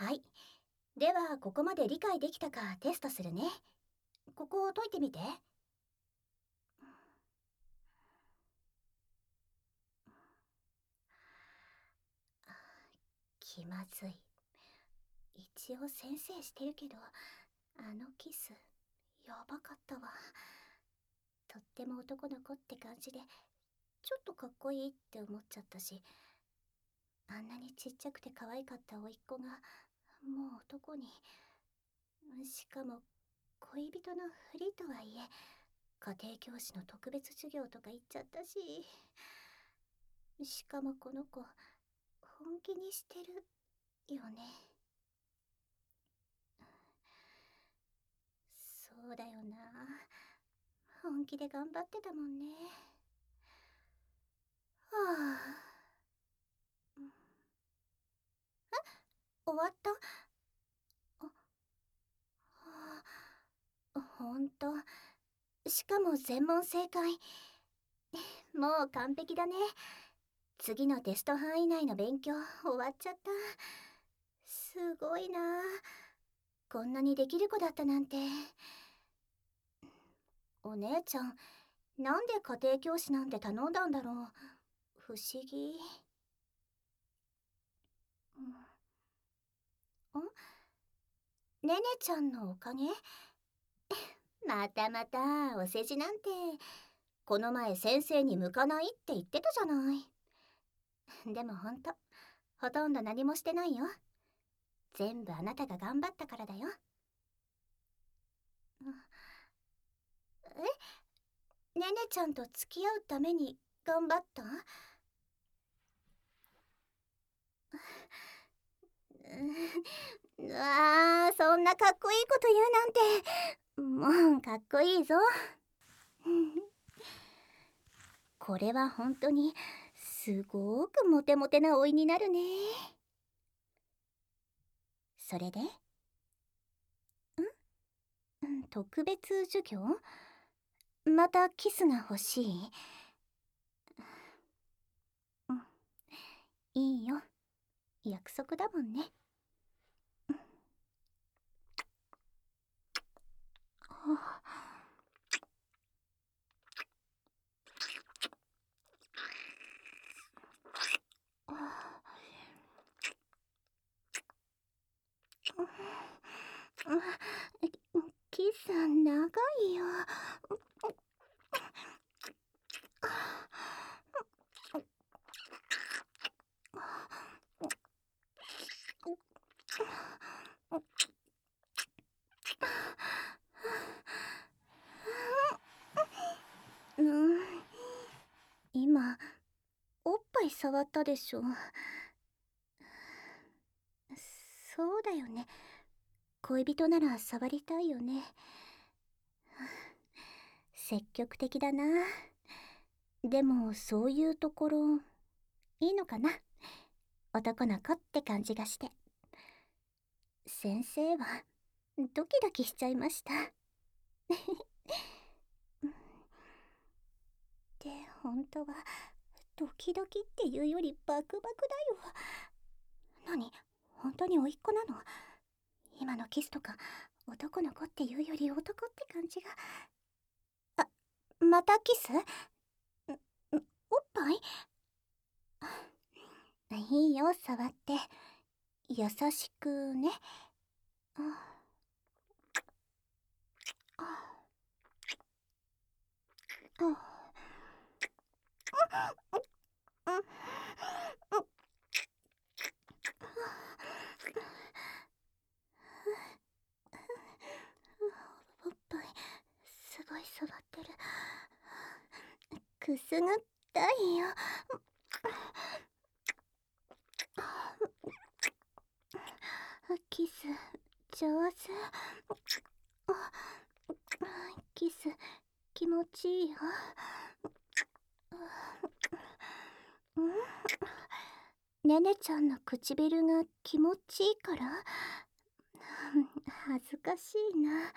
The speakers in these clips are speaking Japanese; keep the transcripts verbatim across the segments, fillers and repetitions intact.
はい。では、ここまで理解できたかテストするね。ここを解いてみて。気まずい。一応先生してるけど、あのキス、やばかったわ。とっても男の子って感じで、ちょっとかっこいいって思っちゃったし、あんなにちっちゃくて可愛かった甥っ子が、もう男に。しかも、恋人のふりとはいえ、家庭教師の特別授業とか言っちゃったし、しかもこの子、本気にしてるよね。そうだよな。本気で頑張ってたもんね。はあ。終わった？あ、はあ、ほんと。しかも全問正解。もう完璧だね。次のテスト範囲内の勉強終わっちゃった。すごいな。こんなにできる子だったなんて。お姉ちゃん、なんで家庭教師なんて頼んだんだろう。不思議。んんねねちゃんのおかげ？またまたお世辞なんて。この前先生に向かないって言ってたじゃない。でもほんと、ほとんど何もしてないよ。全部あなたが頑張ったからだよ。え、ねねちゃんと付き合うために頑張った？うわー、そんなかっこいいこと言うなんて。もうかっこいいぞ。これは本当にすごくモテモテな甥いになるね。それで、ん特別授業？またキスが欲しい？うん、いいよ。約束だもんね。キス長いよ。うん、今おっぱい触ったでしょ。そうだよね。恋人なら触りたいよね。積極的だな。でもそういうところいいのかな。男の子って感じがして。先生はドキドキしちゃいました。で、本当はドキドキっていうよりバクバクだよ。何？本当に甥っ子なの？今のキスとか男の子っていうより男って感じが。あ、またキス？んんおっぱい？いいよ、触って。優しくね。あああああおっぱいすごい触ってる。くすぐったいよ。キス上手。キス気持ちいいよ。ねねちゃんの唇が気持ちいいから？恥ずかしいな。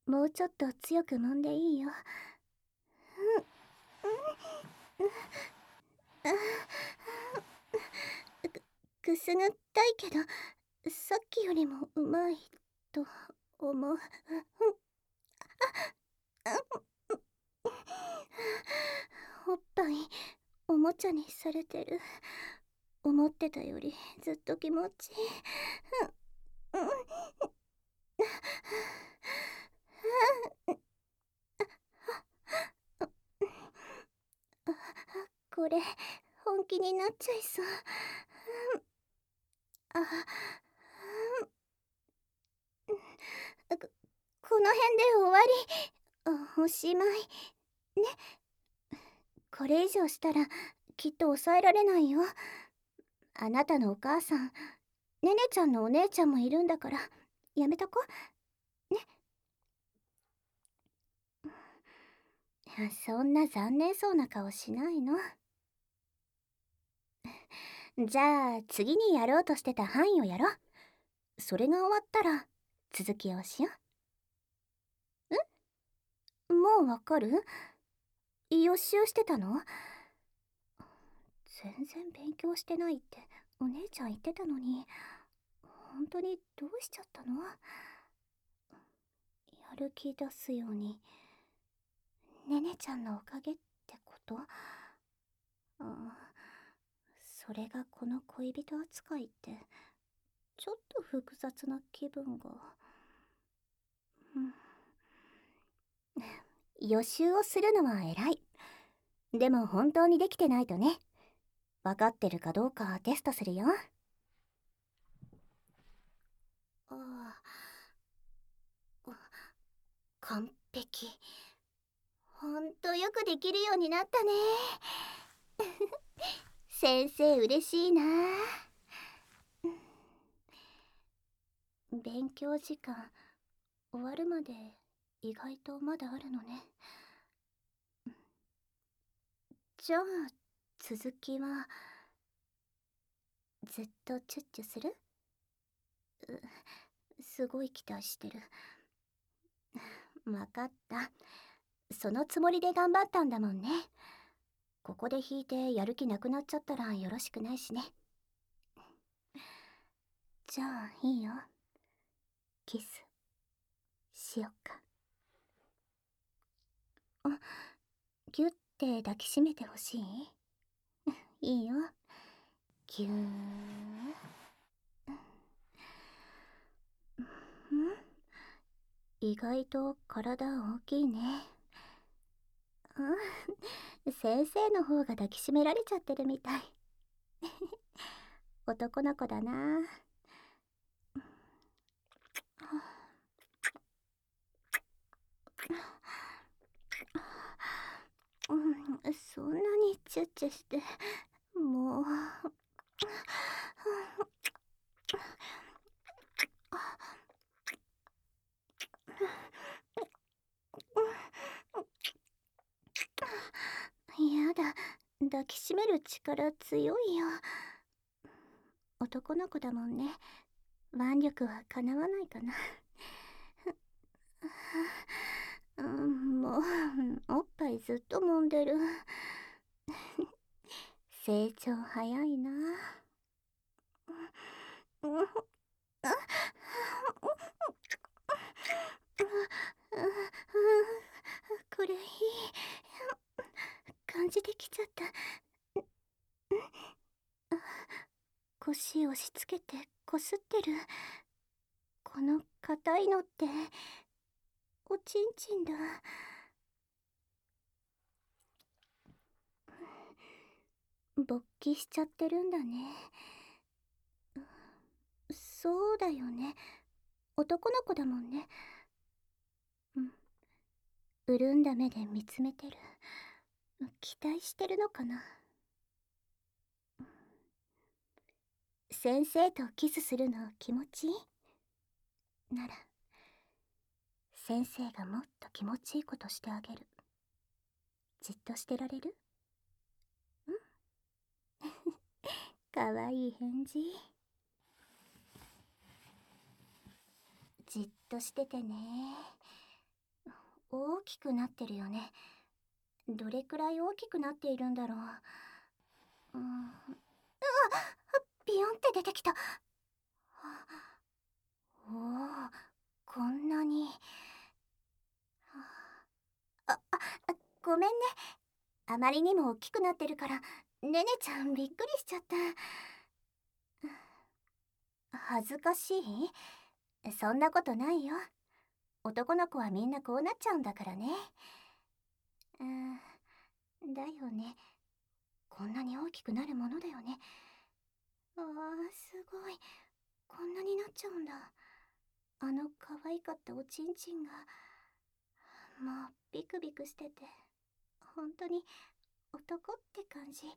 もうちょっと強く揉んでいいよ。くすぐったいけど、さっきよりもうまいと思う。おっぱいおもちゃにされてる。思ってたよりずっと気持ちいい。これ本気になっちゃいそう。あ、ここの辺で終わり。あ、おしまいね。これ以上したらきっと抑えられないよ。あなたのお母さん、ねねちゃんのお姉ちゃんもいるんだから、やめとこね。そんな残念そうな顔しないの。じゃあ次にやろうとしてた範囲をやろう。それが終わったら続きをしよう。んもうわかる？予習してたの？全然勉強してないってお姉ちゃん言ってたのに、本当にどうしちゃったの？やる気出すようにねねちゃんのおかげってこと？あ、それがこの恋人扱いってちょっと複雑な気分が。予習をするのは偉い。でも本当にできてないとね。分かってるかどうかテストするよ。ああ、完璧。ほんとよくできるようになったね。先生嬉しいな。勉強時間終わるまで意外とまだあるのね。じゃあ続きはずっとチュッチュする？すごい期待してる。わかった。そのつもりで頑張ったんだもんね。ここで弾いてやる気なくなっちゃったらよろしくないしね。じゃあいいよ。キスしよっか。あ、ギュッて抱きしめてほしい？いいよ。ぎゅー。ん？意外と体大きいね。うん、先生の方が抱きしめられちゃってるみたい。男の子だな。うん、そんなにチュッチュしてもう。やだ、抱きしめる力強いよ。男の子だもんね。腕力はかなわないかな。うん、もうおっぱいずっと揉んでる。成長早いな。これいい感じてきちゃった。腰押し付けてこすってる。この硬いのっておちんちんだ。勃起しちゃってるんだね。そうだよね。男の子だもんね。うん。潤んだ目で見つめてる。期待してるのかな。先生とキスするの気持ちいい？なら先生がもっと気持ちいいことしてあげる。じっとしてられる？うんかわいい返事。じっとしててね。 大きくなってるよね。どれくらい大きくなっているんだろう。うん、うわっ、ビヨンって出てきた。おお、こんなに。あ、あ、あ、ごめんね。あまりにも大きくなってるから、ねねちゃんびっくりしちゃった。恥ずかしい？そんなことないよ。男の子はみんなこうなっちゃうんだからね。うん、だよね。こんなに大きくなるものだよね。あー、すごい。こんなになっちゃうんだ。あの可愛かったおちんちんが、もうビクビクしてて、本当に男って感じ。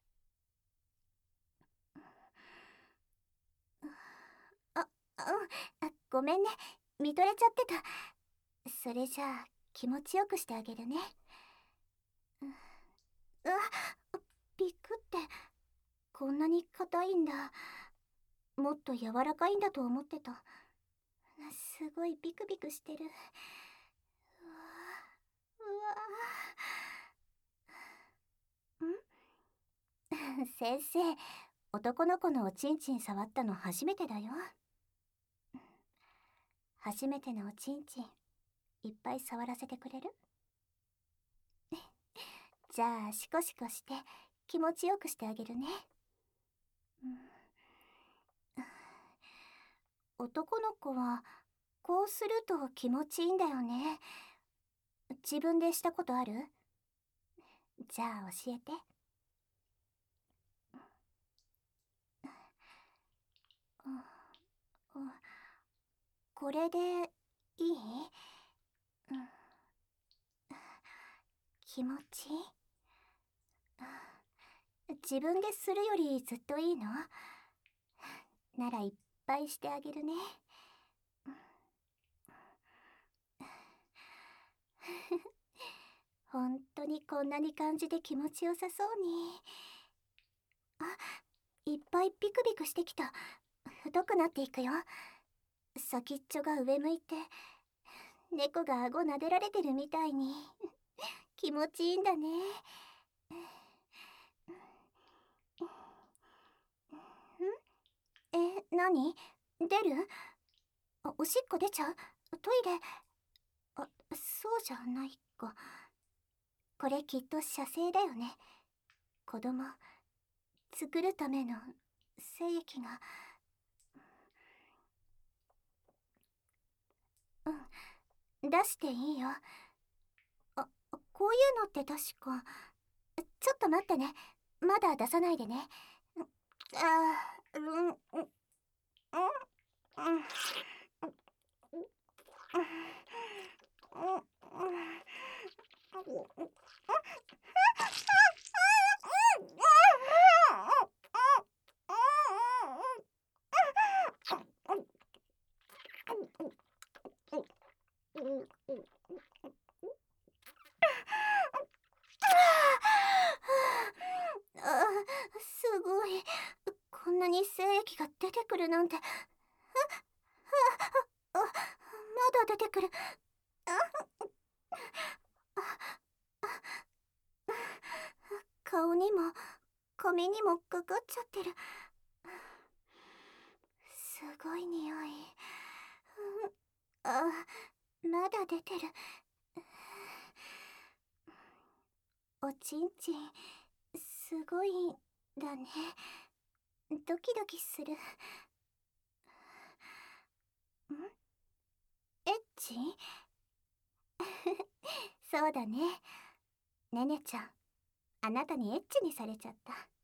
あ、うん、あ、ごめんね。見とれちゃってた。それじゃあ、気持ちよくしてあげるね。う、うわ、びっくって。こんなに硬いんだ。もっと柔らかいんだと思ってた。すごいビクビクしてる。うわ、うわ。ん先生、男の子のおちんちん触ったの初めてだよ。初めてのおちんちん、いっぱい触らせてくれる？じゃあ、シコシコして気持ちよくしてあげるね。うん、男の子はこうすると気持ちいいんだよね。自分でしたことある？じゃあ教えて。うん、うん、これでいい？うん、気持ちいい？自分でするよりずっといいの？ならいっぱいしてあげるね。本当にこんなに感じで気持ちよさそうに。あ、いっぱいビクビクしてきた。太くなっていくよ。先っちょが上向いて、猫が顎撫でられてるみたいに。気持ちいいんだね。ん？え、なに？出る？あ、おしっこ出ちゃう？トイレ？あ、そうじゃないか。これきっと射精だよね。子供作るための精液が。うん、出していいよ。あ、こういうのって確か。ちょっと待ってね。まだ出さないでね。あー、うん、うん、うん、うん、あ、すごい。こんなに精液が出てくるなんて。あ、あ、まだ出てくる。あ、顔にも髪にもかかっちゃってる。すごい匂い。あ、まだ出てる。おちんちんすごいんだね。ドキドキする。ん？エッチ？そうだね。ねねちゃん、あなたにエッチにされちゃった。